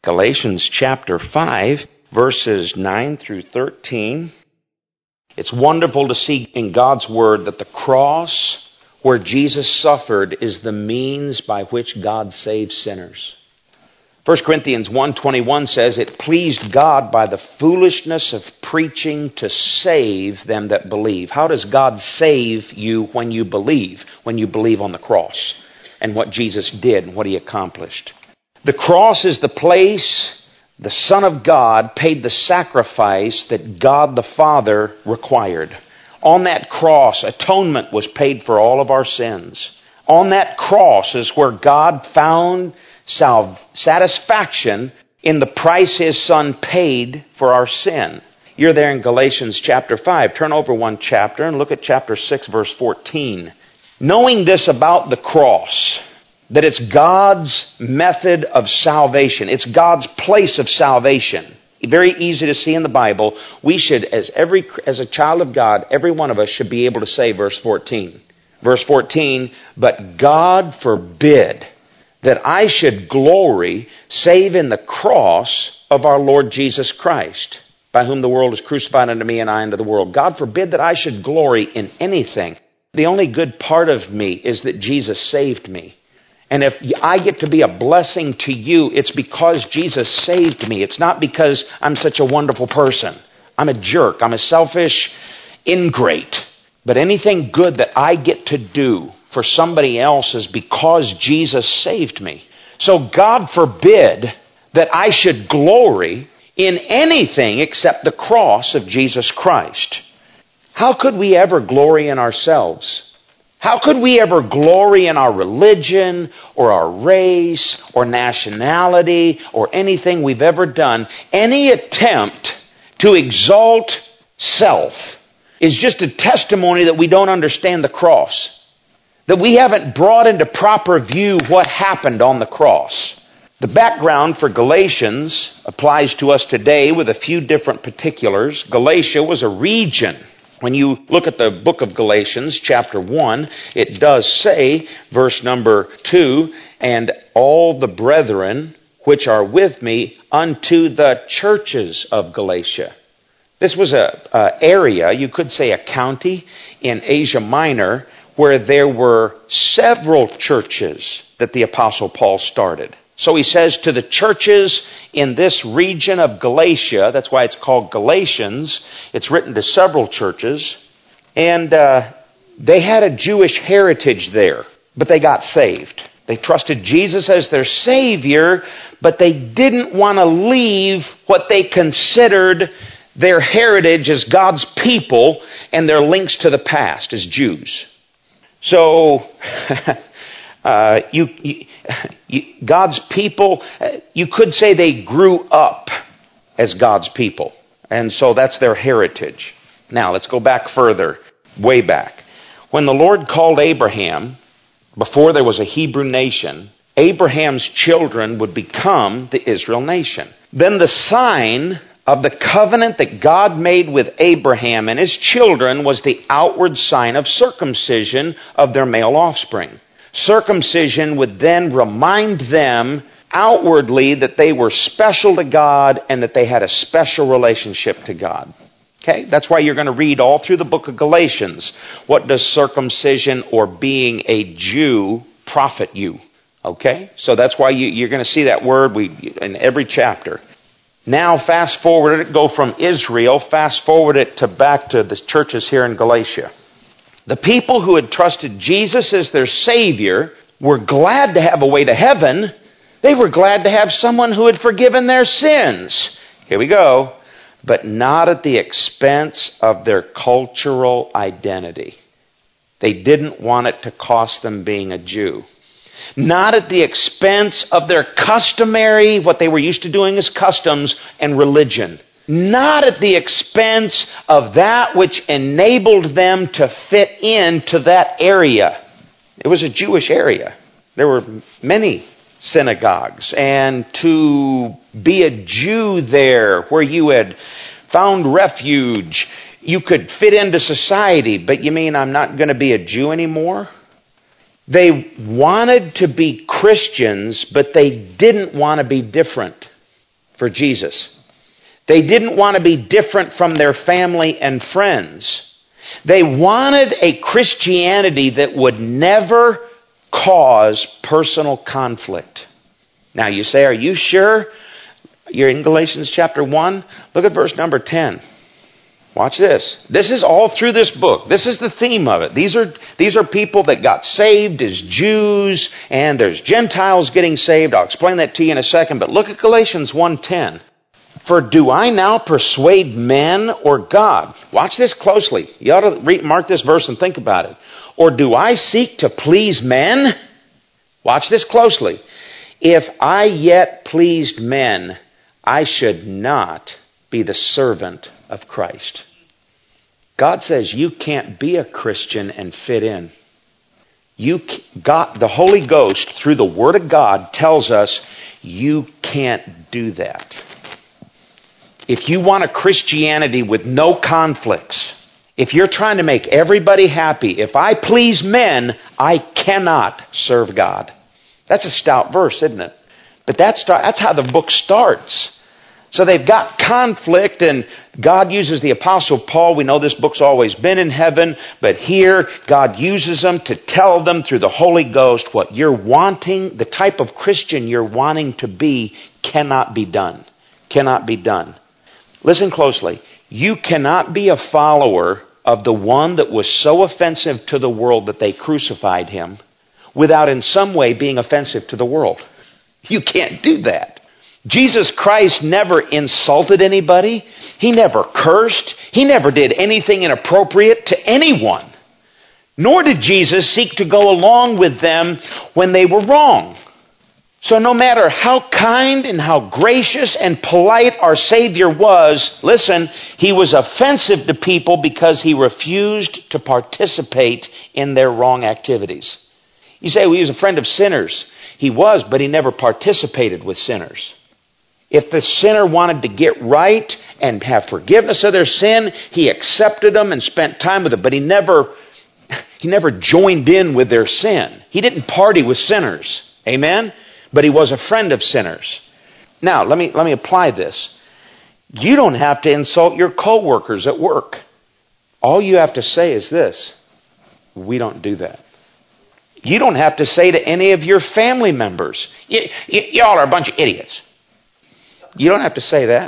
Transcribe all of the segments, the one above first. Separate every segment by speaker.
Speaker 1: Galatians chapter 5, verses 9 through 13. It's wonderful to see in God's Word that the cross where Jesus suffered is the means by which God saves sinners. 1 Corinthians 1:21 says, "It pleased God by the foolishness of preaching to save them that believe." How does God save you when you believe? When you believe on the cross and what Jesus did and what He accomplished. The cross is the place the Son of God paid the sacrifice that God the Father required. On that cross, atonement was paid for all of our sins. On that cross is where God found satisfaction in the price His Son paid for our sin. You're there in Galatians chapter 5. Turn over one chapter and look at chapter 6, verse 14. Knowing this about the cross, that it's God's method of salvation. It's God's place of salvation. Very easy to see in the Bible. We should, as a child of God, every one of us should be able to say verse 14. Verse 14, "But God forbid that I should glory save in the cross of our Lord Jesus Christ, by whom the world is crucified unto me and I unto the world." God forbid that I should glory in anything. The only good part of me is that Jesus saved me. And if I get to be a blessing to you, it's because Jesus saved me. It's not because I'm such a wonderful person. I'm a jerk. I'm a selfish ingrate. But anything good that I get to do for somebody else is because Jesus saved me. So God forbid that I should glory in anything except the cross of Jesus Christ. How could we ever glory in ourselves? How could we ever glory in our religion or our race or nationality or anything we've ever done? Any attempt to exalt self is just a testimony that we don't understand the cross. That we haven't brought into proper view what happened on the cross. The background for Galatians applies to us today with a few different particulars. Galatia was a region. When you look at the book of Galatians, chapter 1, it does say, verse number 2, "And all the brethren which are with me unto the churches of Galatia." This was an area, you could say a county in Asia Minor, where there were several churches that the Apostle Paul started. So he says to the churches in this region of Galatia, that's why it's called Galatians, it's written to several churches, and they had a Jewish heritage there, but they got saved. They trusted Jesus as their Savior, but they didn't want to leave what they considered their heritage as God's people and their links to the past as Jews. So, God's people, you could say they grew up as God's people. And so that's their heritage. Now, let's go back further, way back. When the Lord called Abraham, before there was a Hebrew nation, Abraham's children would become the Israel nation. Then the sign of the covenant that God made with Abraham and his children was the outward sign of circumcision of their male offspring. Circumcision would then remind them outwardly that they were special to God and that they had a special relationship to God. Okay? That's why you're going to read all through the book of Galatians. What does circumcision or being a Jew profit you? Okay? So that's why you're going to see that word in every chapter. Now fast forward it, go from Israel, fast forward it back to the churches here in Galatia. The people who had trusted Jesus as their Savior were glad to have a way to heaven. They were glad to have someone who had forgiven their sins. Here we go. But not at the expense of their cultural identity. They didn't want it to cost them being a Jew. Not at the expense of their customary, what they were used to doing as customs, and religion. Not at the expense of that which enabled them to fit into that area. It was a Jewish area. There were many synagogues. And to be a Jew there, where you had found refuge, you could fit into society. But you mean I'm not going to be a Jew anymore? They wanted to be Christians, but they didn't want to be different. for Jesus. They didn't want to be different from their family and friends. They wanted a Christianity that would never cause personal conflict. Now you say, are you sure? You're in Galatians chapter 1. Look at verse number 10. Watch this. This is all through this book. This is the theme of it. These are people that got saved as Jews, and there's Gentiles getting saved. I'll explain that to you in a second. But look at Galatians 1:10. For do I now persuade men or God? Watch this closely. You ought to mark this verse and think about it. Or do I seek to please men? Watch this closely. If I yet pleased men, I should not be the servant of Christ. God says you can't be a Christian and fit in. The Holy Ghost, through the Word of God, tells us you can't do that. If you want a Christianity with no conflicts, if you're trying to make everybody happy, if I please men, I cannot serve God. That's a stout verse, isn't it? But that's how the book starts. So they've got conflict, and God uses the Apostle Paul. We know this book's always been in heaven, but here God uses them to tell them through the Holy Ghost what you're wanting, the type of Christian you're wanting to be cannot be done. Cannot be done. Listen closely. You cannot be a follower of the one that was so offensive to the world that they crucified him without in some way being offensive to the world. You can't do that. Jesus Christ never insulted anybody. He never cursed. He never did anything inappropriate to anyone. Nor did Jesus seek to go along with them when they were wrong. So no matter how kind and how gracious and polite our Savior was, listen, he was offensive to people because he refused to participate in their wrong activities. You say, well, he was a friend of sinners. He was, but he never participated with sinners. If the sinner wanted to get right and have forgiveness of their sin, he accepted them and spent time with them, but he never joined in with their sin. He didn't party with sinners. Amen? But he was a friend of sinners. Now, let me apply this. You don't have to insult your coworkers at work. All you have to say is this: we don't do that. You don't have to say to any of your family members, y'all are a bunch of idiots. You don't have to say that.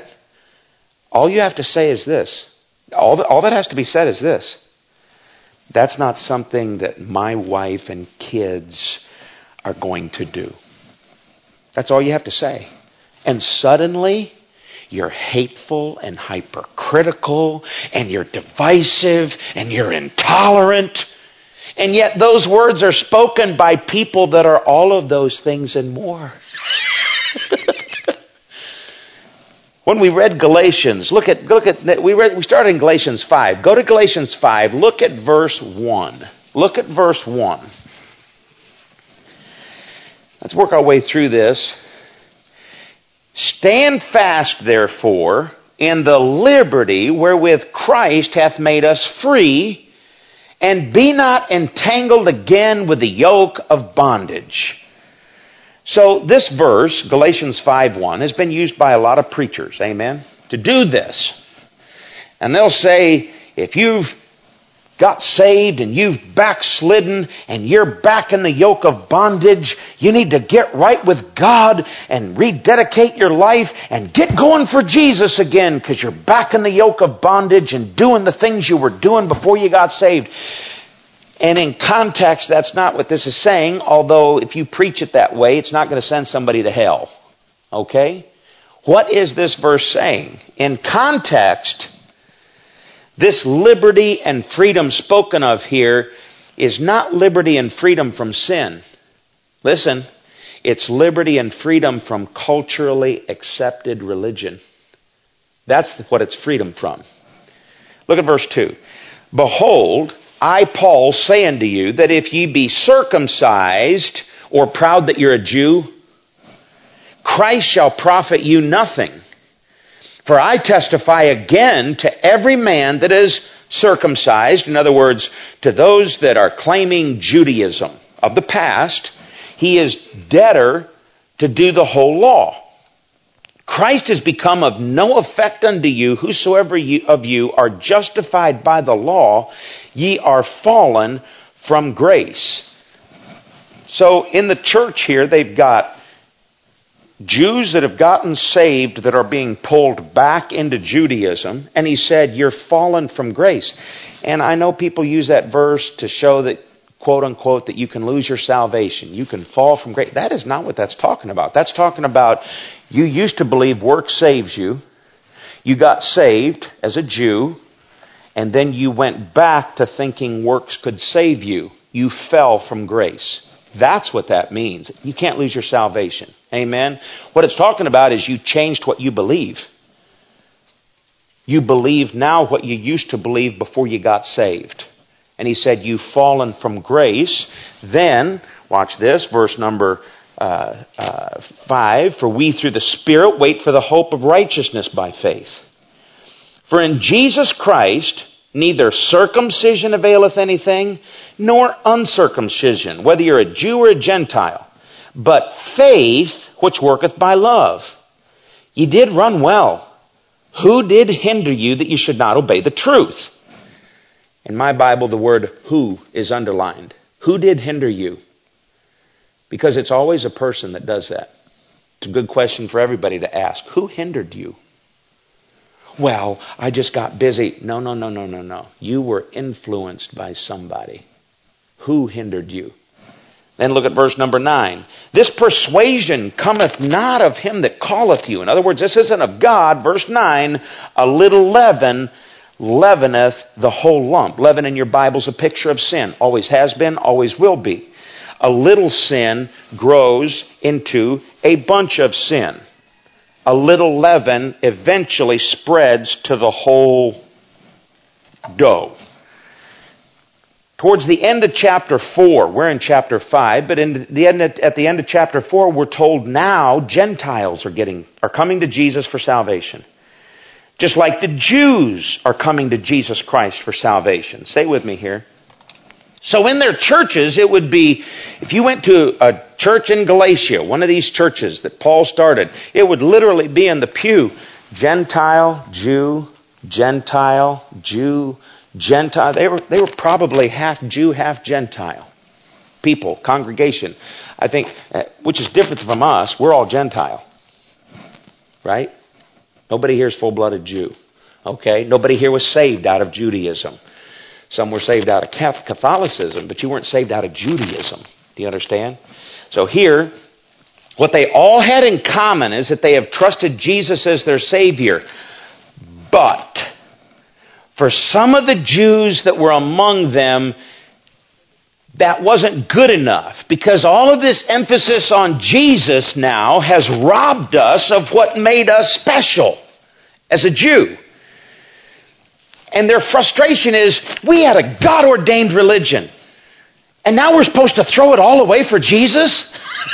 Speaker 1: All you have to say is this. All that has to be said is this: that's not something that my wife and kids are going to do. That's all you have to say. And suddenly, you're hateful and hypercritical, and you're divisive, and you're intolerant. And yet those words are spoken by people that are all of those things and more. When we read Galatians, we started in Galatians 5. Go to Galatians 5. Look at verse 1. Look at verse 1. Let's work our way through this. Stand fast, therefore, in the liberty wherewith Christ hath made us free, and be not entangled again with the yoke of bondage. So this verse, Galatians 5:1, has been used by a lot of preachers, amen, to do this. And they'll say, if you've got saved and you've backslidden and you're back in the yoke of bondage, you need to get right with God and rededicate your life and get going for Jesus again, because you're back in the yoke of bondage and doing the things you were doing before you got saved. And in context, that's not what this is saying, although if you preach it that way, it's not going to send somebody to hell. Okay? What is this verse saying? In context, this liberty and freedom spoken of here is not liberty and freedom from sin. Listen, it's liberty and freedom from culturally accepted religion. That's what it's freedom from. Look at verse 2. Behold, I, Paul, say unto you that if ye be circumcised, or proud that you're a Jew, Christ shall profit you nothing. For I testify again to every man that is circumcised, in other words, to those that are claiming Judaism of the past, he is debtor to do the whole law. Christ is become of no effect unto you. Whosoever of you are justified by the law, ye are fallen from grace. So in the church here, they've got Jews that have gotten saved that are being pulled back into Judaism. And he said, you're fallen from grace. And I know people use that verse to show that, quote unquote, that you can lose your salvation. You can fall from grace. That is not what that's talking about. That's talking about you used to believe work saves you. You got saved as a Jew. And then you went back to thinking works could save you. You fell from grace. That's what that means. You can't lose your salvation. Amen? What it's talking about is you changed what you believe. You believe now what you used to believe before you got saved. And he said, you've fallen from grace. Then, watch this, verse number 5. For we through the Spirit wait for the hope of righteousness by faith. For in Jesus Christ neither circumcision availeth anything, nor uncircumcision, whether you're a Jew or a Gentile, but faith which worketh by love. Ye did run well. Who did hinder you that you should not obey the truth? In my Bible, the word who is underlined. Who did hinder you? Because it's always a person that does that. It's a good question for everybody to ask. Who hindered you? Well, I just got busy. No. You were influenced by somebody. Who hindered you? Then look at verse number 9. This persuasion cometh not of him that calleth you. In other words, this isn't of God. Verse 9, a little leaven leaveneth the whole lump. Leaven in your Bible is a picture of sin. Always has been, always will be. A little sin grows into a bunch of sin. A little leaven eventually spreads to the whole dough. Towards the end of chapter 4, we're in chapter 5, but at the end of chapter 4, we're told now Gentiles are coming to Jesus for salvation. Just like the Jews are coming to Jesus Christ for salvation. Stay with me here. So in their churches, it would be, if you went to a church in Galatia, one of these churches that Paul started, it would literally be in the pew, Gentile, Jew, Gentile, Jew, Gentile. They were probably half Jew, half Gentile people, congregation. I think, which is different from us. We're all Gentile. Right? Nobody here is full-blooded Jew. Okay? Nobody here was saved out of Judaism. Some were saved out of Catholicism, but you weren't saved out of Judaism. Do you understand? So here, what they all had in common is that they have trusted Jesus as their Savior. But for some of the Jews that were among them, that wasn't good enough, because all of this emphasis on Jesus now has robbed us of what made us special as a Jew. And their frustration is, we had a God-ordained religion, and now we're supposed to throw it all away for Jesus?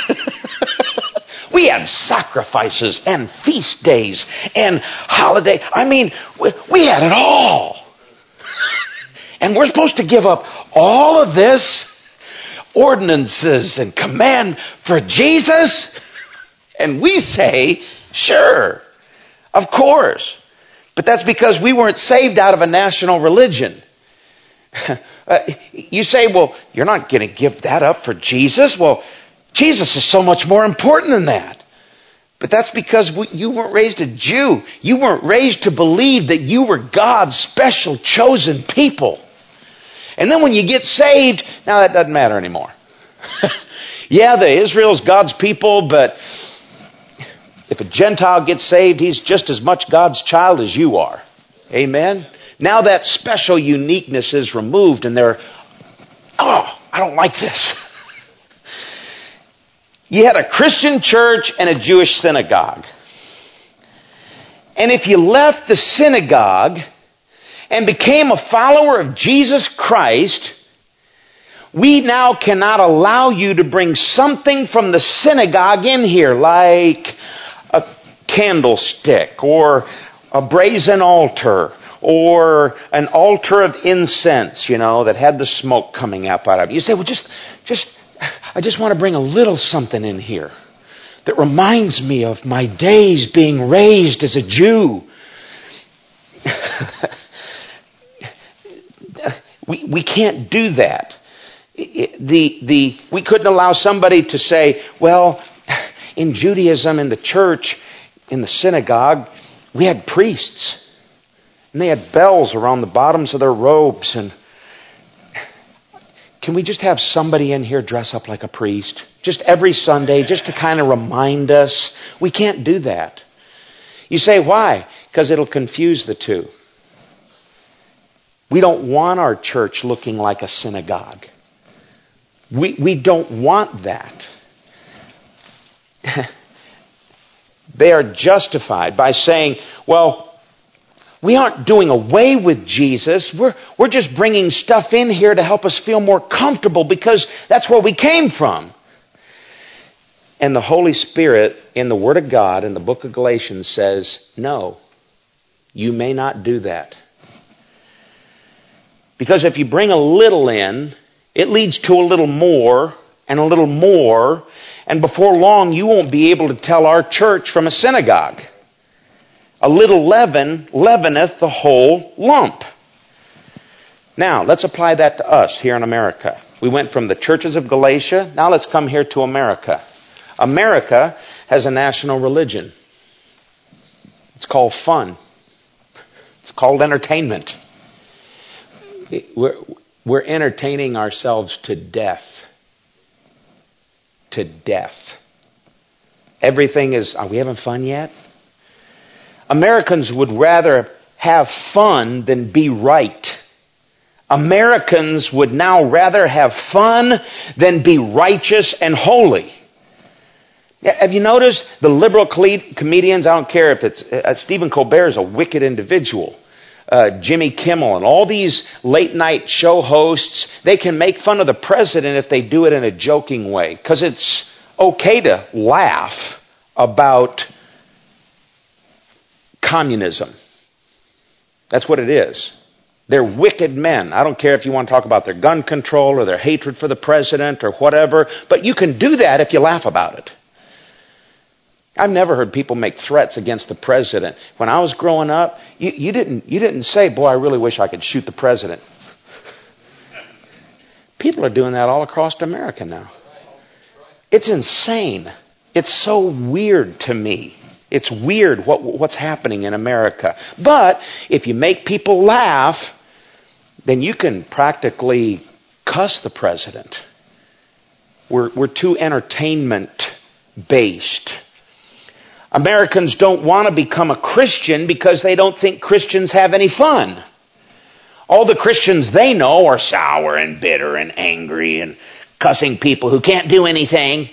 Speaker 1: We had sacrifices and feast days and holiday. I mean, we had it all. And we're supposed to give up all of this ordinances and command for Jesus? And we say, sure, of course. But that's because we weren't saved out of a national religion. You say, well, you're not going to give that up for Jesus? Well, Jesus is so much more important than that. But that's because you weren't raised a Jew. You weren't raised to believe that you were God's special chosen people. And then when you get saved, now that doesn't matter anymore. Yeah, Israel's God's people, but if a Gentile gets saved, he's just as much God's child as you are. Amen? Now that special uniqueness is removed and they're, I don't like this. You had a Christian church and a Jewish synagogue. And if you left the synagogue and became a follower of Jesus Christ, we now cannot allow you to bring something from the synagogue in here, like a candlestick or a brazen altar or an altar of incense, that had the smoke coming up out of it. You say, well, I just want to bring a little something in here. that reminds me of my days being raised as a Jew. We can't do that. We couldn't allow somebody to say, well, in Judaism, in the church, in the synagogue, we had priests. And they had bells around the bottoms of their robes. And can we just have somebody in here dress up like a priest? Just every Sunday, just to kind of remind us. We can't do that. You say, why? Because it'll confuse the two. We don't want our church looking like a synagogue. We don't want that. They are justified by saying, well, we aren't doing away with Jesus. We're just bringing stuff in here to help us feel more comfortable because that's where we came from. And the Holy Spirit in the Word of God in the book of Galatians says, no, you may not do that. Because if you bring a little in, it leads to a little more and a little more. And before long, you won't be able to tell our church from a synagogue. A little leaven leaveneth the whole lump. Now, let's apply that to us here in America. We went from the churches of Galatia. Now let's come here to America. America has a national religion. It's called fun. It's called entertainment. We're entertaining ourselves to death. To death. Everything is, are we having fun yet? Americans would rather have fun than be right. Americans would now rather have fun than be righteous and holy. Have you noticed the liberal comedians? I don't care if it's Stephen Colbert is a wicked individual. Jimmy Kimmel and all these late night show hosts, they can make fun of the president if they do it in a joking way. Because it's okay to laugh about communism. That's what it is. They're wicked men. I don't care if you want to talk about their gun control or their hatred for the president or whatever, but you can do that if you laugh about it. I've never heard people make threats against the president. When I was growing up, you didn't say, boy, I really wish I could shoot the president. People are doing that all across America now. It's insane. It's so weird to me. It's weird what's happening in America. But if you make people laugh, then you can practically cuss the president. We're too entertainment-based. Americans don't want to become a Christian because they don't think Christians have any fun. All the Christians they know are sour and bitter and angry and cussing people who can't do anything.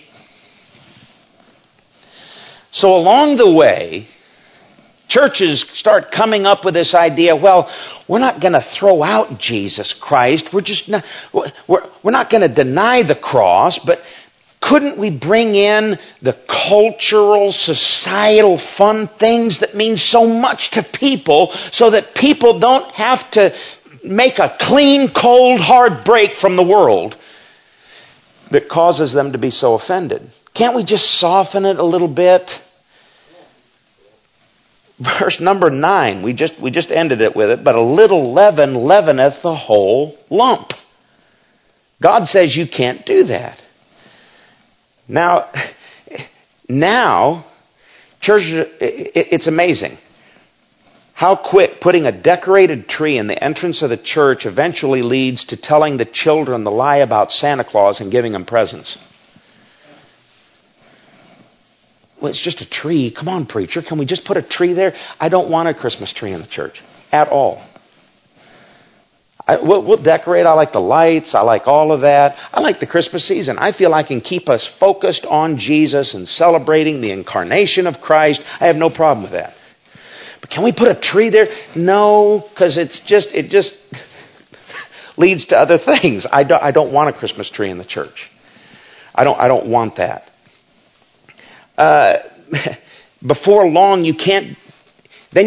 Speaker 1: So along the way, churches start coming up with this idea, well, we're not going to throw out Jesus Christ. We're not going to deny the cross, but couldn't we bring in the cultural, societal, fun things that mean so much to people so that people don't have to make a clean, cold, hard break from the world that causes them to be so offended? Can't we just soften it a little bit? Verse number 9, we just ended it with it, but a little leaven leaveneth the whole lump. God says you can't do that. Now, churches, it's amazing how quick putting a decorated tree in the entrance of the church eventually leads to telling the children the lie about Santa Claus and giving them presents. Well, it's just a tree. Come on, preacher. Can we just put a tree there? I don't want a Christmas tree in the church at all. We'll decorate. I like the lights. I like all of that. I like the Christmas season. I feel I can keep us focused on Jesus and celebrating the incarnation of Christ. I have no problem with that. But can we put a tree there? No, because it just leads to other things. I don't want a Christmas tree in the church. I don't want that. Before long, you can't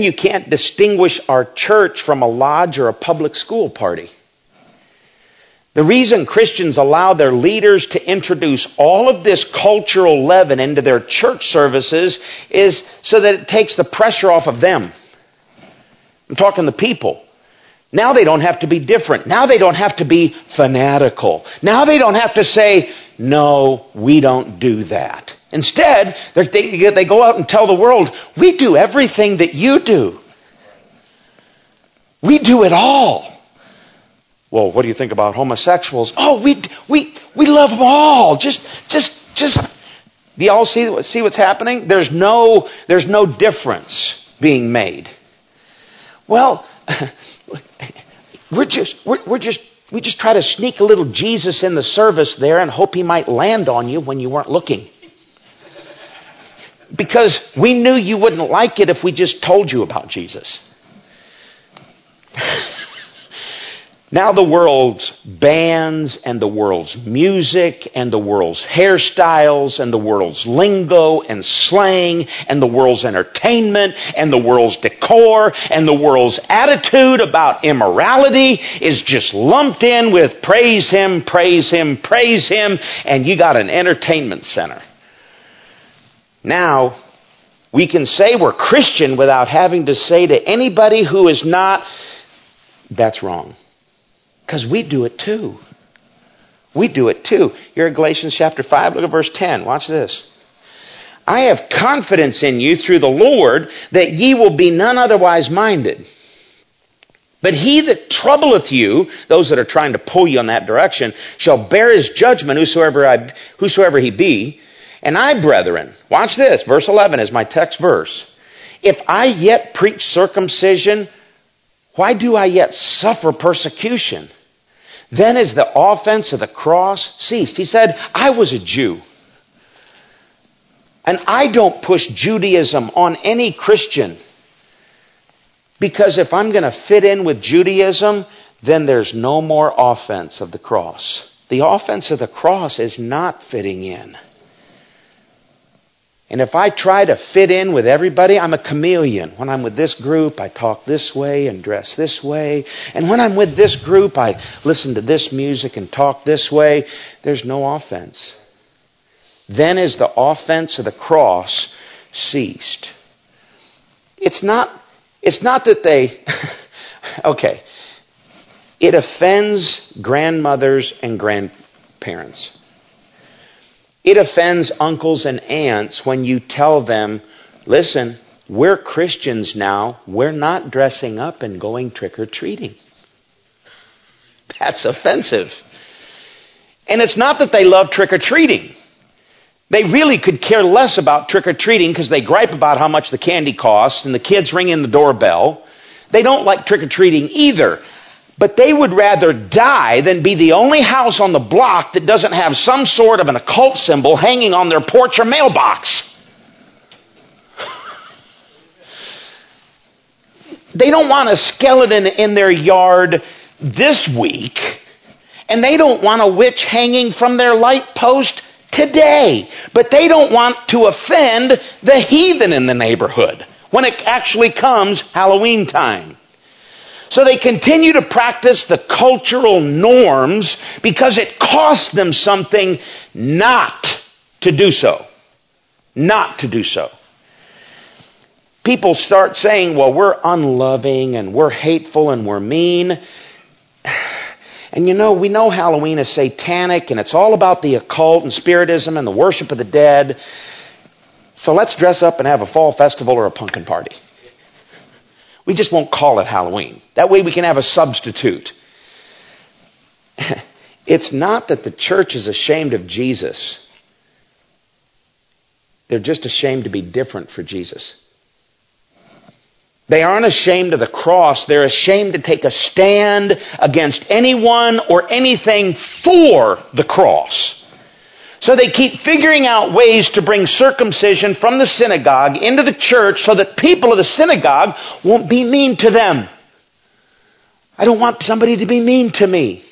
Speaker 1: distinguish our church from a lodge or a public school party. The reason Christians allow their leaders to introduce all of this cultural leaven into their church services is so that it takes the pressure off of them. I'm talking the people. Now they don't have to be different. Now they don't have to be fanatical. Now they don't have to say, no, we don't do that. Instead, they go out and tell the world, we do everything that you do. We do it all. Well, what do you think about homosexuals? Oh, we love them all. Just. Do y'all see what's happening? There's no difference being made. Well, we just try to sneak a little Jesus in the service there and hope he might land on you when you weren't looking. Because we knew you wouldn't like it if we just told you about Jesus. Now the world's bands and the world's music and the world's hairstyles and the world's lingo and slang and the world's entertainment and the world's decor and the world's attitude about immorality is just lumped in with praise him, praise him, praise him, and you got an entertainment center. Now, we can say we're Christian without having to say to anybody who is not, that's wrong. Because we do it too. We do it too. You're in Galatians chapter 5, look at verse 10. Watch this. I have confidence in you through the Lord that ye will be none otherwise minded. But he that troubleth you, those that are trying to pull you in that direction, shall bear his judgment, whosoever he be. And I, brethren, watch this, verse 11 is my text verse. If I yet preach circumcision, why do I yet suffer persecution? Then is the offense of the cross ceased. He said, I was a Jew. And I don't push Judaism on any Christian. Because if I'm going to fit in with Judaism, then there's no more offense of the cross. The offense of the cross is not fitting in. And if I try to fit in with everybody, I'm a chameleon. When I'm with this group, I talk this way and dress this way. And when I'm with this group, I listen to this music and talk this way. There's no offense. Then is the offense of the cross ceased. It's not that they... Okay. It offends grandmothers and grandparents. It offends uncles and aunts when you tell them, listen, we're Christians now. We're not dressing up and going trick-or-treating. That's offensive. And it's not that they love trick-or-treating. They really could care less about trick-or-treating because they gripe about how much the candy costs and the kids ring in the doorbell. They don't like trick-or-treating either. But they would rather die than be the only house on the block that doesn't have some sort of an occult symbol hanging on their porch or mailbox. They don't want a skeleton in their yard this week, and they don't want a witch hanging from their light post today. But they don't want to offend the heathen in the neighborhood when it actually comes Halloween time. So they continue to practice the cultural norms because it costs them something not to do so. Not to do so. People start saying, well, we're unloving and we're hateful and we're mean. And we know Halloween is satanic and it's all about the occult and spiritism and the worship of the dead. So let's dress up and have a fall festival or a pumpkin party. We just won't call it Halloween. That way we can have a substitute. It's not that the church is ashamed of Jesus. They're just ashamed to be different for Jesus. They aren't ashamed of the cross. They're ashamed to take a stand against anyone or anything for the cross. So they keep figuring out ways to bring circumcision from the synagogue into the church so that people of the synagogue won't be mean to them. I don't want somebody to be mean to me.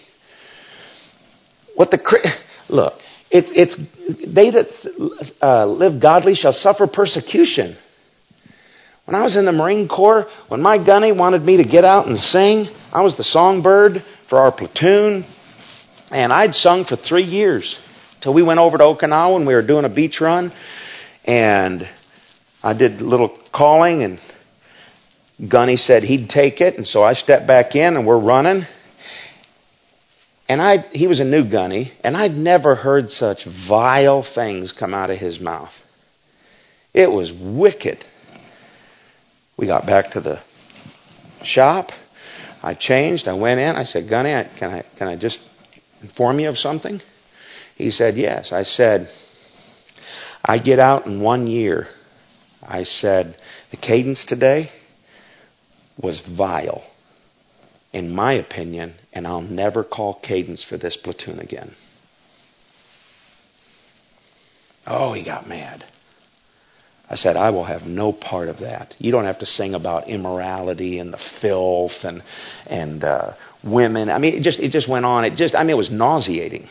Speaker 1: Look, it's they that live godly shall suffer persecution. When I was in the Marine Corps, when my gunny wanted me to get out and sing, I was the songbird for our platoon. And I'd sung for 3 years till we went over to Okinawa and we were doing a beach run. And I did a little calling, and Gunny said he'd take it. And so I stepped back in and we're running. And he was a new Gunny, and I'd never heard such vile things come out of his mouth. It was wicked. We got back to the shop. I changed. I went in. I said, Gunny, can I just inform you of something? He said, yes. I said, I get out in 1 year. I said, the cadence today was vile, in my opinion, and I'll never call cadence for this platoon again. Oh, he got mad. I said, I will have no part of that. You don't have to sing about immorality and the filth and women. I mean, it just went on. It was nauseating.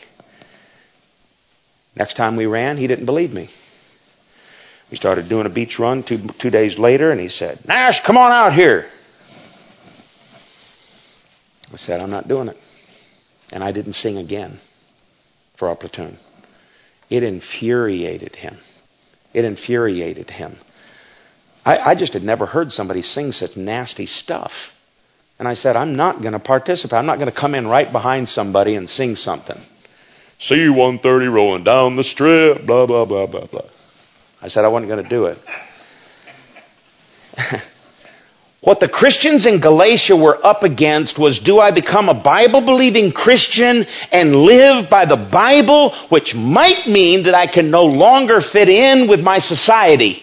Speaker 1: Next time we ran, he didn't believe me. We started doing a beach run 2 days later, and he said, Nash, come on out here. I said, I'm not doing it. And I didn't sing again for our platoon. It infuriated him. It infuriated him. I just had never heard somebody sing such nasty stuff. And I said, I'm not going to participate. I'm not going to come in right behind somebody and sing something. C-130 rolling down the strip, blah, blah, blah, blah, blah. I said I wasn't going to do it. What the Christians in Galatia were up against was, do I become a Bible-believing Christian and live by the Bible, which might mean that I can no longer fit in with my society?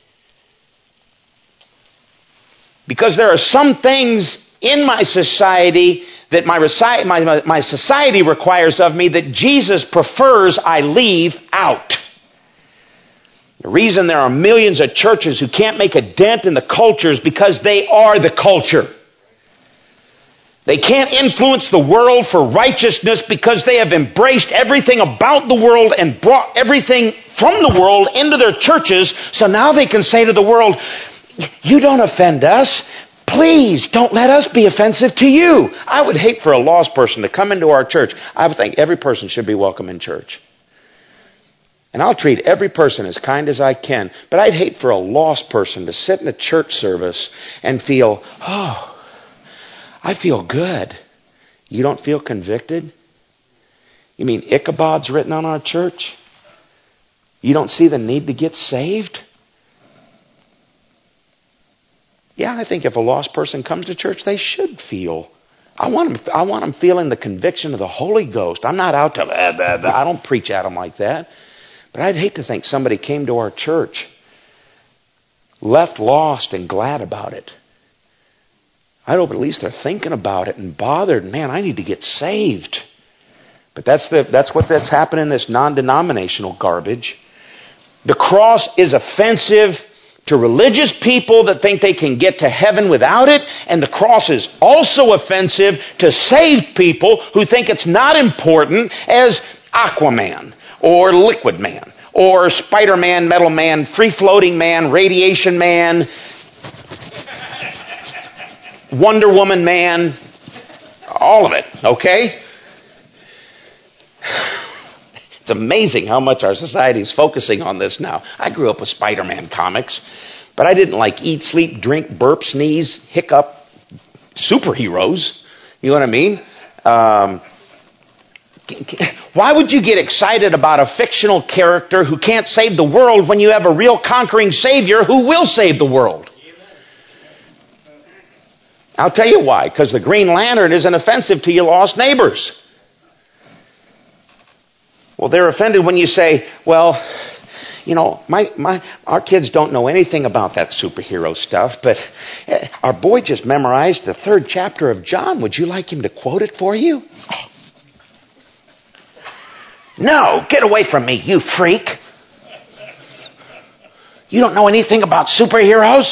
Speaker 1: Because there are some things in my society that my society requires of me that Jesus prefers I leave out. The reason there are millions of churches who can't make a dent in the culture is because they are the culture. They can't influence the world for righteousness because they have embraced everything about the world and brought everything from the world into their churches, so now they can say to the world, you don't offend us. Please don't let us be offensive to you. I would hate for a lost person to come into our church. I would think every person should be welcome in church. And I'll treat every person as kind as I can. But I'd hate for a lost person to sit in a church service and feel, oh, I feel good. You don't feel convicted? You mean Ichabod's written on our church? You don't see the need to get saved? Yeah, I think if a lost person comes to church, they should feel. I want them feeling the conviction of the Holy Ghost. I'm not out to, I don't preach at them like that. But I'd hate to think somebody came to our church, left lost and glad about it. I hope at least they're thinking about it and bothered. Man, I need to get saved. But that's what's happening in this non-denominational garbage. The cross is offensive to religious people that think they can get to heaven without it. And the cross is also offensive to saved people who think it's not important, as Aquaman, or Liquid Man, or Spider-Man, Metal Man, Free-Floating Man, Radiation Man, Wonder Woman Man, all of it, okay? It's amazing how much our society is focusing on this now. I grew up with Spider-Man comics, but I didn't like eat, sleep, drink, burp, sneeze, hiccup superheroes. You know what I mean? Why would you get excited about a fictional character who can't save the world when you have a real conquering Savior who will save the world? I'll tell you why. Because the Green Lantern isn't offensive to your lost neighbors. Well, they're offended when you say, well, you know, our kids don't know anything about that superhero stuff, but our boy just memorized the 3rd chapter of John. Would you like him to quote it for you? No, get away from me, you freak. You don't know anything about superheroes?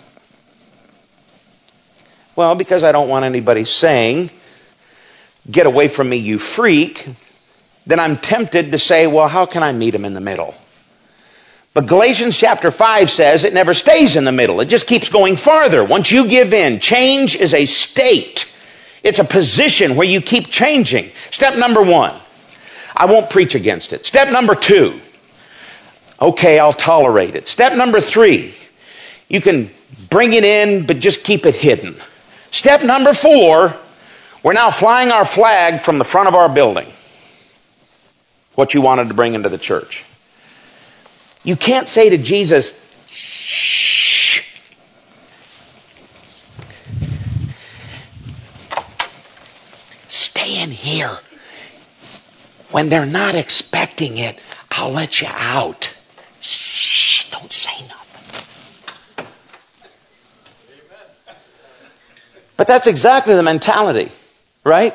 Speaker 1: Well, because I don't want anybody saying, get away from me, you freak, then I'm tempted to say, well, how can I meet him in the middle? But Galatians chapter 5 says it never stays in the middle. It just keeps going farther. Once you give in, change is a state. It's a position where you keep changing. Step number 1, I won't preach against it. Step number 2, okay, I'll tolerate it. Step number 3, you can bring it in, but just keep it hidden. Step number 4, we're now flying our flag from the front of our building. What you wanted to bring into the church. You can't say to Jesus, shh. Stay in here. When they're not expecting it, I'll let you out. Shh, don't say nothing. But that's exactly the mentality, right?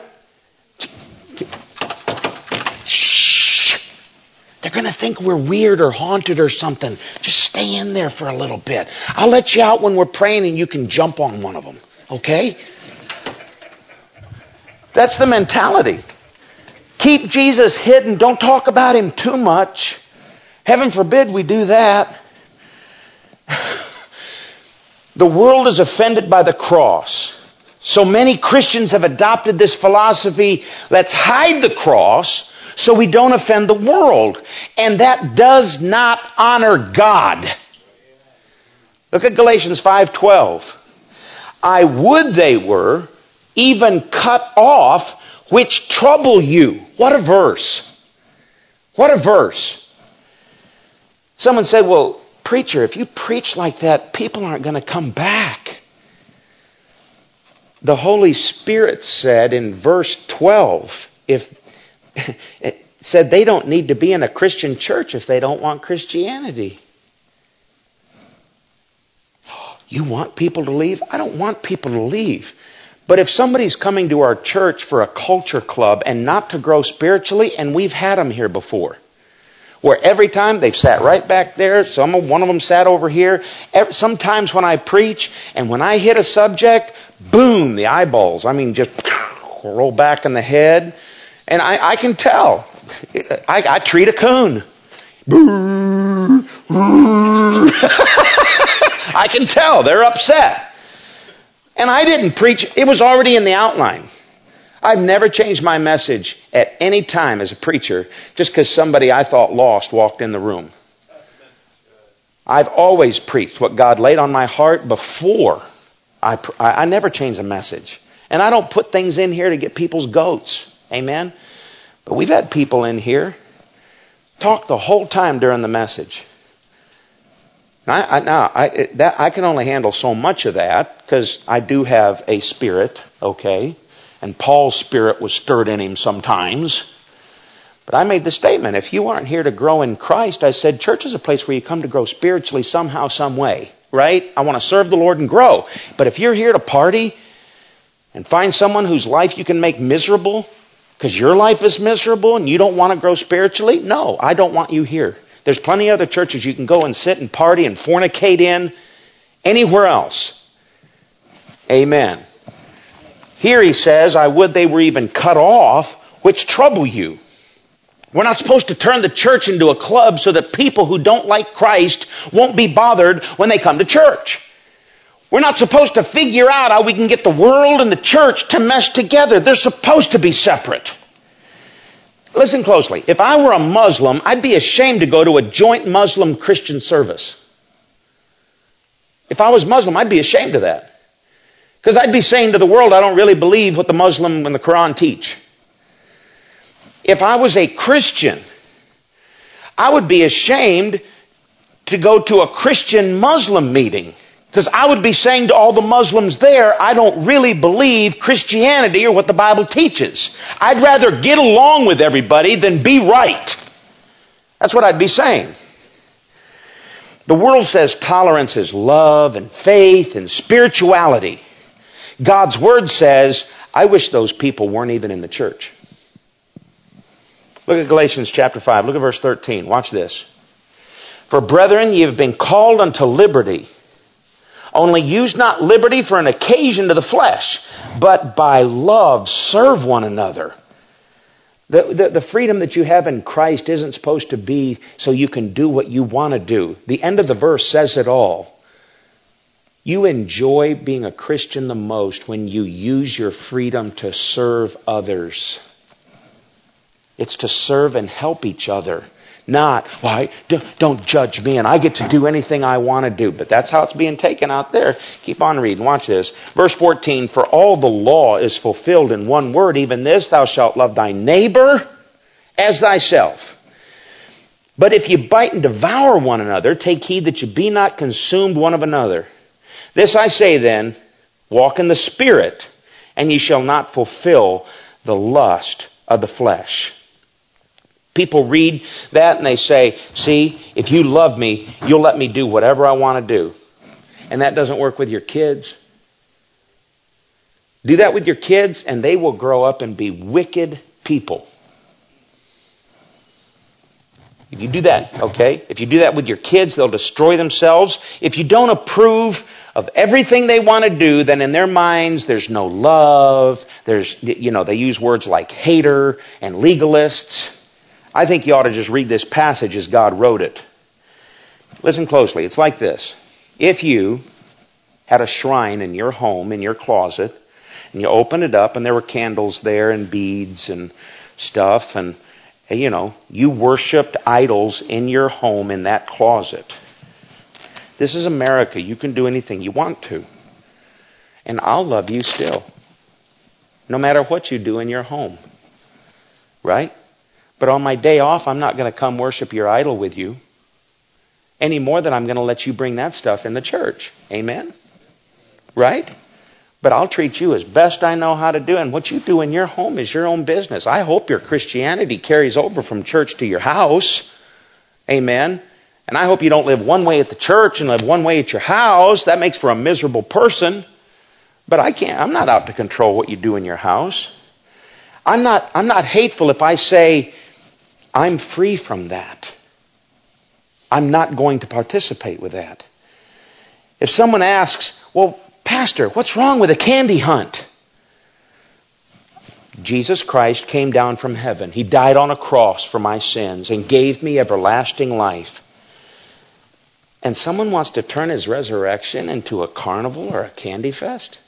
Speaker 1: Shh. They're going to think we're weird or haunted or something. Just stay in there for a little bit. I'll let you out when we're praying and you can jump on one of them. Okay? That's the mentality. Keep Jesus hidden. Don't talk about him too much. Heaven forbid we do that. The world is offended by the cross. So many Christians have adopted this philosophy, let's hide the cross so we don't offend the world. And that does not honor God. Look at Galatians 5:12. I would they were even cut off which trouble you. What a verse. What a verse. Someone said, well, preacher, if you preach like that, people aren't going to come back. The Holy Spirit said in verse 12, it said they don't need to be in a Christian church if they don't want Christianity. You want people to leave? I don't want people to leave. But if somebody's coming to our church for a culture club and not to grow spiritually, and we've had them here before, where every time they've sat right back there, one of them sat over here. Sometimes when I preach and when I hit a subject, boom, the eyeballs, just roll back in the head. And I can tell. I treat a coon. I can tell they're upset. And I didn't preach. It was already in the outline. I've never changed my message at any time as a preacher just because somebody I thought lost walked in the room. I've always preached what God laid on my heart before. I never change a message. And I don't put things in here to get people's goats. Amen? But we've had people in here talk the whole time during the message. I can only handle so much of that because I do have a spirit, okay? And Paul's spirit was stirred in him sometimes. But I made the statement, if you aren't here to grow in Christ, I said, church is a place where you come to grow spiritually somehow, some way, right? I want to serve the Lord and grow. But if you're here to party and find someone whose life you can make miserable because your life is miserable and you don't want to grow spiritually, no, I don't want you here. There's plenty of other churches you can go and sit and party and fornicate in anywhere else. Amen. Here he says, I would they were even cut off, which trouble you. We're not supposed to turn the church into a club so that people who don't like Christ won't be bothered when they come to church. We're not supposed to figure out how we can get the world and the church to mesh together. They're supposed to be separate. Listen closely. If I were a Muslim, I'd be ashamed to go to a joint Muslim-Christian service. If I was Muslim, I'd be ashamed of that. Because I'd be saying to the world, I don't really believe what the Muslim and the Quran teach. If I was a Christian, I would be ashamed to go to a Christian-Muslim meeting. Because I would be saying to all the Muslims there, I don't really believe Christianity or what the Bible teaches. I'd rather get along with everybody than be right. That's what I'd be saying. The world says tolerance is love and faith and spirituality. God's Word says, I wish those people weren't even in the church. Look at Galatians chapter 5. Look at verse 13. Watch this. For brethren, ye have been called unto liberty. Only use not liberty for an occasion to the flesh, but by love serve one another. The freedom that you have in Christ isn't supposed to be so you can do what you want to do. The end of the verse says it all. You enjoy being a Christian the most when you use your freedom to serve others. It's to serve and help each other. Not, why, don't judge me and I get to do anything I want to do. But that's how it's being taken out there. Keep on reading. Watch this. Verse 14, for all the law is fulfilled in one word, even this, thou shalt love thy neighbor as thyself. But if you bite and devour one another, take heed that you be not consumed one of another. This I say then, walk in the Spirit, and ye shall not fulfill the lust of the flesh. People read that and they say, see, if you love me, you'll let me do whatever I want to do. And that doesn't work with your kids. Do that with your kids and they will grow up and be wicked people. If you do that, okay? If you do that with your kids, they'll destroy themselves. If you don't approve of everything they want to do, then in their minds there's no love. They use words like hater and legalists. I think you ought to just read this passage as God wrote it. Listen closely. It's like this. If you had a shrine in your home, in your closet, and you opened it up and there were candles there and beads and stuff, and you worshiped idols in your home in that closet. This is America. You can do anything you want to. And I'll love you still. No matter what you do in your home. Right? But on my day off, I'm not going to come worship your idol with you. Any more than I'm going to let you bring that stuff in the church. Amen? Right? But I'll treat you as best I know how to do. And what you do in your home is your own business. I hope your Christianity carries over from church to your house. Amen? And I hope you don't live one way at the church and live one way at your house. That makes for a miserable person. But I'm not out to control what you do in your house. I'm not hateful if I say, I'm free from that. I'm not going to participate with that. If someone asks, well, Pastor, what's wrong with a candy hunt? Jesus Christ came down from heaven. He died on a cross for my sins and gave me everlasting life. And someone wants to turn his resurrection into a carnival or a candy fest?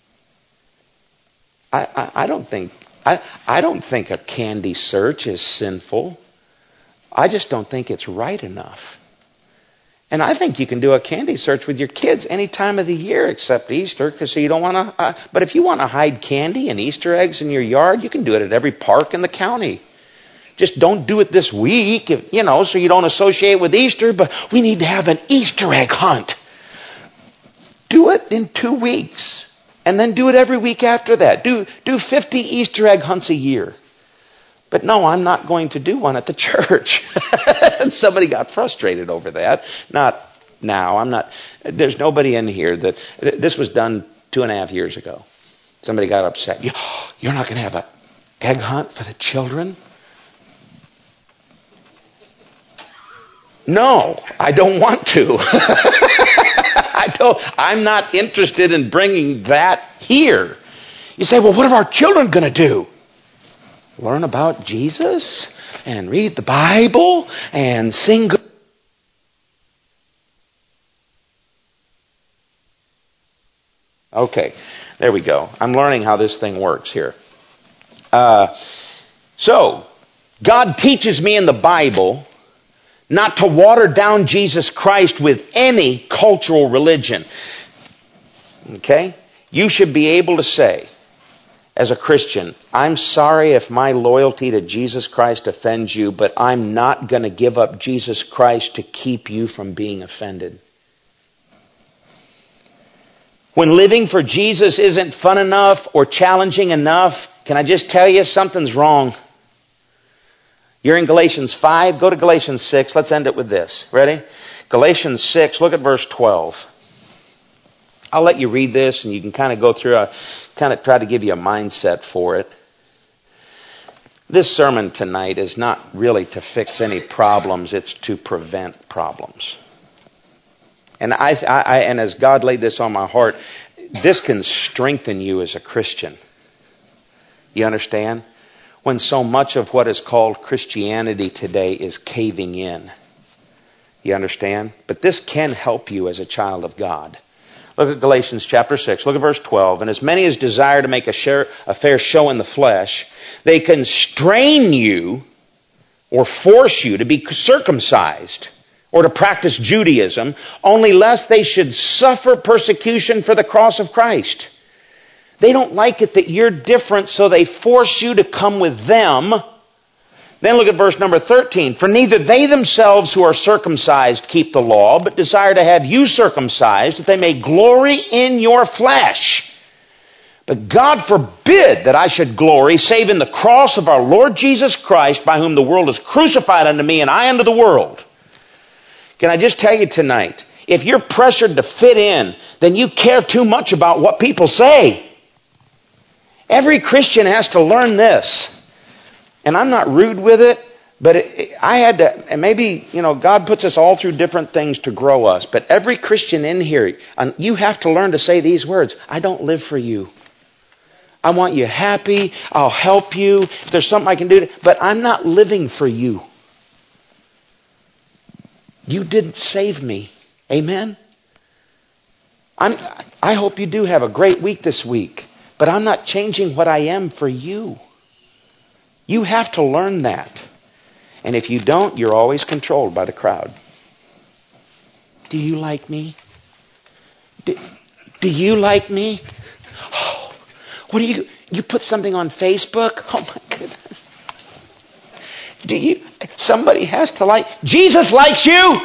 Speaker 1: I don't think a candy search is sinful. I just don't think it's right enough. And I think you can do a candy search with your kids any time of the year except Easter, because you don't want to. But if you want to hide candy and Easter eggs in your yard, you can do it at every park in the county. Just don't do it this week, so you don't associate with Easter. But we need to have an Easter egg hunt. Do it in 2 weeks, and then do it every week after that. Do 50 Easter egg hunts a year. But no, I'm not going to do one at the church. And somebody got frustrated over that. Not now. I'm not. There's nobody in here that this was done 2.5 years ago. Somebody got upset. You're not going to have an egg hunt for the children? No, I don't want to. I'm not interested in bringing that here. You say, well, what are our children going to do? Learn about Jesus and read the Bible and sing good. Okay, there we go. I'm learning how this thing works here. So, God teaches me in the Bible not to water down Jesus Christ with any cultural religion. Okay? You should be able to say, as a Christian, I'm sorry if my loyalty to Jesus Christ offends you, but I'm not going to give up Jesus Christ to keep you from being offended. When living for Jesus isn't fun enough or challenging enough, can I just tell you something's wrong? You're in Galatians 5. Go to Galatians 6. Let's end it with this. Ready? Galatians 6. Look at verse 12. I'll let you read this and you can kind of go through kind of try to give you a mindset for it. This sermon tonight is not really to fix any problems. It's to prevent problems. And and as God laid this on my heart, this can strengthen you as a Christian. You understand? When so much of what is called Christianity today is caving in. You understand? But this can help you as a child of God. Look at Galatians chapter 6. Look at verse 12. And as many as desire to make a fair show in the flesh, they constrain you or force you to be circumcised or to practice Judaism, only lest they should suffer persecution for the cross of Christ. They don't like it that you're different, so they force you to come with them. Then look at verse number 13. For neither they themselves who are circumcised keep the law, but desire to have you circumcised, that they may glory in your flesh. But God forbid that I should glory, save in the cross of our Lord Jesus Christ, by whom the world is crucified unto me, and I unto the world. Can I just tell you tonight, if you're pressured to fit in, then you care too much about what people say. Every Christian has to learn this. And I'm not rude with it, but I had to, and maybe, God puts us all through different things to grow us. But every Christian in here, you have to learn to say these words. I don't live for you. I want you happy. I'll help you. If there's something I can do. But I'm not living for you. You didn't save me. Amen? I hope you do have a great week this week. But I'm not changing what I am for you. You have to learn that. And if you don't, you're always controlled by the crowd. Do you like me? Do you like me? Oh, what do you put something on Facebook? Oh my goodness. Somebody has to like, Jesus likes you.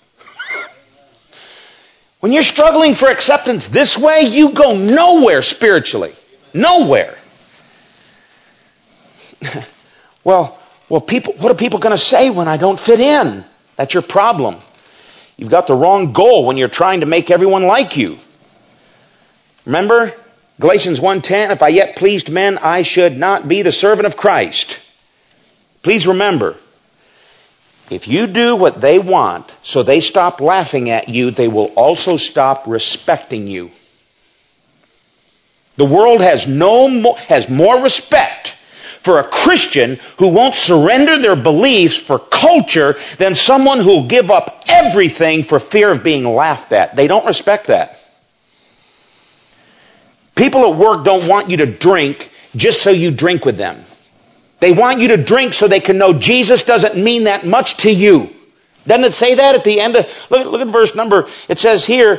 Speaker 1: When you're struggling for acceptance this way, you go nowhere spiritually. Nowhere. Well, people, what are people going to say when I don't fit in? That's your problem. You've got the wrong goal when you're trying to make everyone like you. Remember Galatians 1:10, if I yet pleased men, I should not be the servant of Christ. Please remember, if you do what they want so they stop laughing at you, they will also stop respecting you. The world has more respect for a Christian who won't surrender their beliefs for culture than someone who will give up everything for fear of being laughed at. They don't respect that. People at work don't want you to drink just so you drink with them. They want you to drink so they can know Jesus doesn't mean that much to you. Doesn't it say that at the end of... Look at verse number... It says here...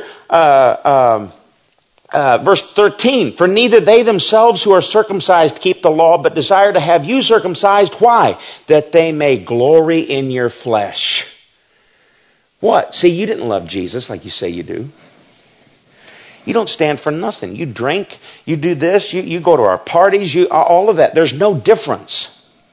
Speaker 1: verse 13, for neither they themselves who are circumcised keep the law, but desire to have you circumcised. Why? That they may glory in your flesh. What? See, you didn't love Jesus like you say you do. You don't stand for nothing. You drink, you do this, you go to our parties, all of that. There's no difference.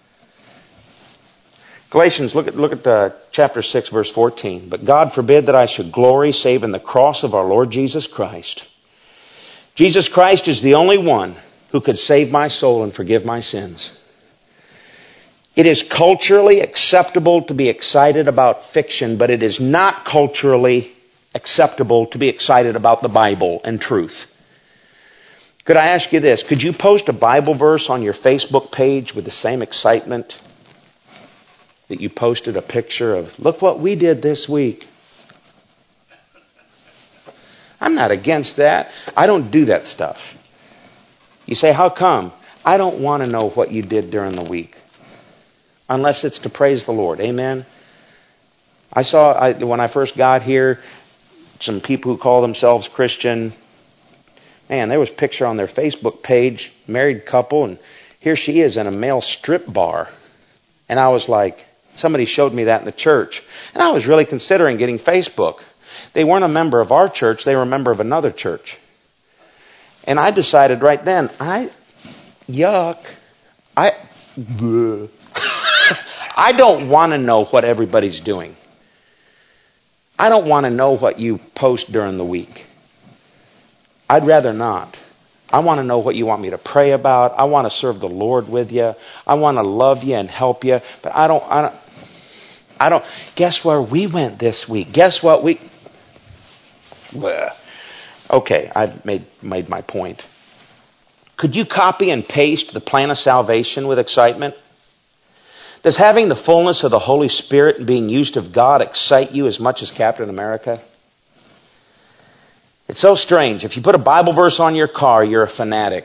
Speaker 1: Galatians, look at chapter 6, verse 14. But God forbid that I should glory save in the cross of our Lord Jesus Christ. Jesus Christ is the only one who could save my soul and forgive my sins. It is culturally acceptable to be excited about fiction, but it is not culturally acceptable to be excited about the Bible and truth. Could I ask you this? Could you post a Bible verse on your Facebook page with the same excitement that you posted a picture of, look what we did this week? I'm not against that. I don't do that stuff. You say, how come? I don't want to know what you did during the week. Unless it's to praise the Lord. Amen? When I first got here, some people who call themselves Christian, man, there was a picture on their Facebook page, married couple, and here she is in a male strip bar. And I was like, somebody showed me that in the church. And I was really considering getting Facebook. They weren't a member of our church. They were a member of another church. And I decided right then, yuck. I don't want to know what everybody's doing. I don't want to know what you post during the week. I'd rather not. I want to know what you want me to pray about. I want to serve the Lord with you. I want to love you and help you. But I don't. Guess where we went this week? Guess what we... Okay, I've made my point. Could you copy and paste the plan of salvation with excitement? Does having the fullness of the Holy Spirit and being used of God excite you as much as Captain America? It's so strange. If you put a Bible verse on your car, you're a fanatic.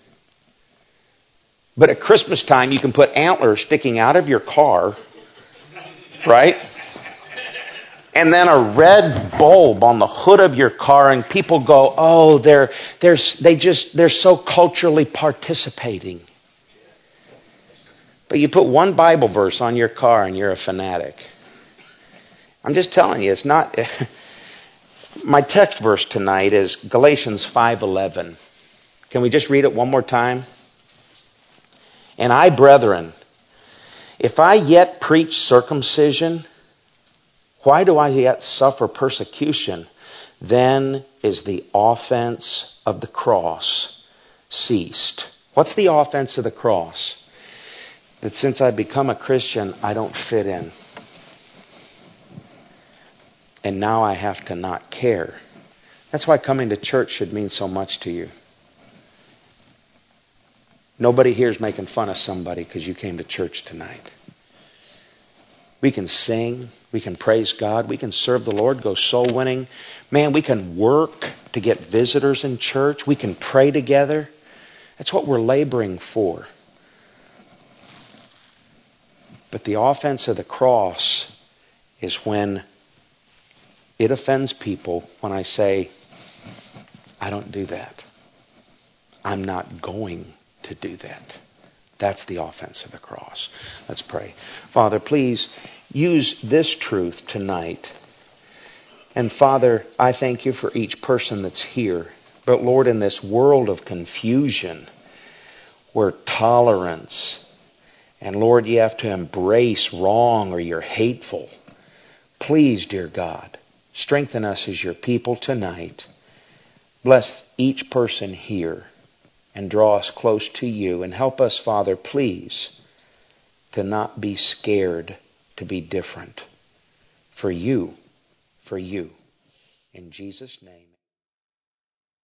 Speaker 1: But at Christmas time, you can put antlers sticking out of your car, right? And then a red bulb on the hood of your car, and people go, "Oh, they're so culturally participating." But you put one Bible verse on your car, and you're a fanatic. I'm just telling you, it's not. My text verse tonight is Galatians 5:11. Can we just read it one more time? And I, brethren, if I yet preach circumcision, why do I yet suffer persecution? Then is the offense of the cross ceased. What's the offense of the cross? That since I've become a Christian, I don't fit in. And now I have to not care. That's why coming to church should mean so much to you. Nobody here is making fun of somebody because you came to church tonight. We can sing. We can praise God. We can serve the Lord, go soul winning. Man, we can work to get visitors in church. We can pray together. That's what we're laboring for. But the offense of the cross is when it offends people when I say, I don't do that. I'm not going to do that. That's the offense of the cross. Let's pray. Father, please use this truth tonight. And Father, I thank you for each person that's here. But Lord, in this world of confusion, where tolerance, and Lord, you have to embrace wrong or you're hateful. Please, dear God, strengthen us as your people tonight. Bless each person here and draw us close to you. And help us, Father, please, to not be scared to be different. For you. In Jesus' name.